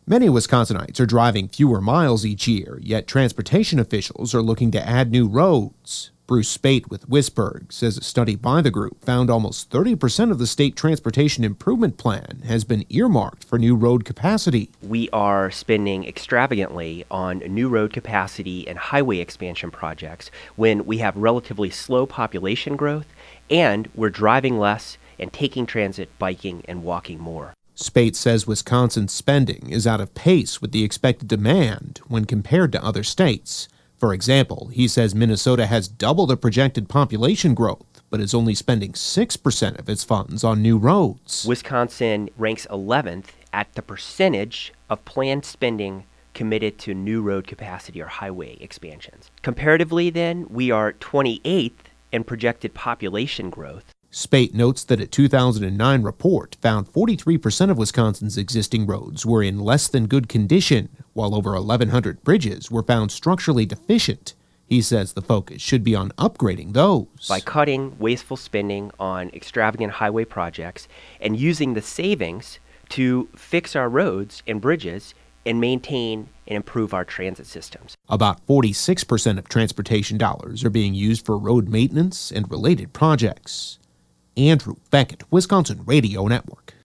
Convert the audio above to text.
Many Wisconsinites are driving fewer miles each year, yet transportation officials are looking to add new roads. Bruce Spate with Wisberg says a study by the group found almost 30% of the state transportation improvement plan has been earmarked for new road capacity. We are spending extravagantly on new road capacity and highway expansion projects when we have relatively slow population growth and we're driving less and taking transit, biking, and walking more. Spate says Wisconsin's spending is out of pace with the expected demand when compared to other states. For example, he says Minnesota has double the projected population growth, but is only spending 6% of its funds on new roads. Wisconsin ranks 11th at the percentage of planned spending committed to new road capacity or highway expansions. Comparatively, then, we are 28th in projected population growth. Spate notes that a 2009 report found 43% of Wisconsin's existing roads were in less than good condition, while over 1,100 bridges were found structurally deficient. He says the focus should be on upgrading those. By cutting wasteful spending on extravagant highway projects and using the savings to fix our roads and bridges and maintain and improve our transit systems. About 46% of transportation dollars are being used for road maintenance and related projects. Andrew Beckett, Wisconsin Radio Network.